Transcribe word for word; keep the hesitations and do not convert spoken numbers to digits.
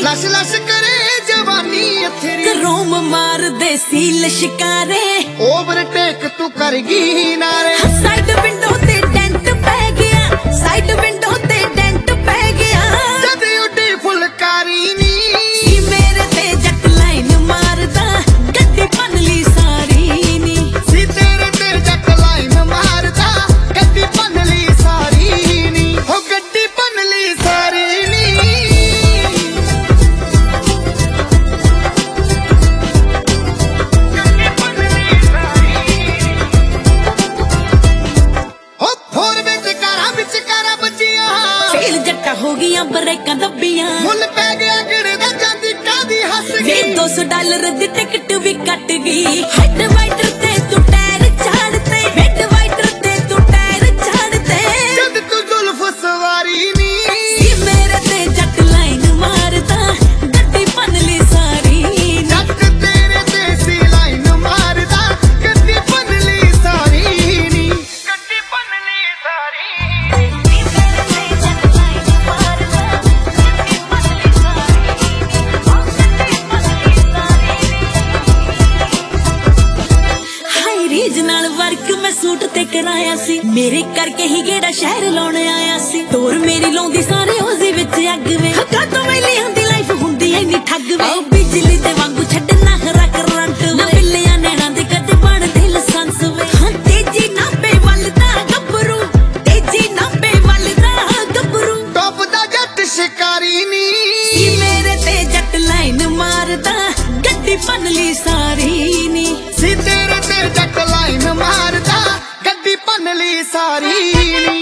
lush lush करे जवानी तेरी रोम मार दे सील शिकारे ओवरटेक तू करगी नारे साइड विंडो ते डेंट पै गया साइड विंडो ते डेंट पै गया जद उड्डी फुलकारी नी मेरे ते जट लाइन मारदा गड्डी पनली सारी नी सी तेरे ते जट लाइन मारदा गड्डी पनली सारी नी हो गड्डी पनली सारी नी हो गया ब्रेक दबियां मुल पै गया गिड़े दा जांदी कादी हस गई दो सौ डॉलर दी टिकट भी कट गई हेड वाइटर ते तू टायर छाड़ते हेड वाइटर ते तू टायर छाड़ते जद तू जुल्फ सवारी नी सी मेरे ते जट लाइन मारदा गड्डी पनली सारी जट तेरे ते सी लाइन मारदा गड्डी पनली सारी नी गड्डी पनली सारी रीजनल वर्क मैं सूट ते कराया सी मेरे करके ही गेड़ा शहर लाउण आया सी टोर मेरी लाउंदी सारे ओज़ी विच अग वे हक्का तो वेली हुंदी लाइफ हुंदी ऐ नी ठग वे बिजली दे वांगू छड्डना हरा करंट ना बिल्लियां नैणा दे कद बण दे लसंस वे हां तेजी नापे वलदा गबरू तेजी नापे वलदा गबरू टॉप दा जट शिकारी नी सी मेरे ते जट लाइन मारदा गड्डी पनली सारी नी सी तेरे ते जट लाइन मारदा गड्डी पनली सारी नी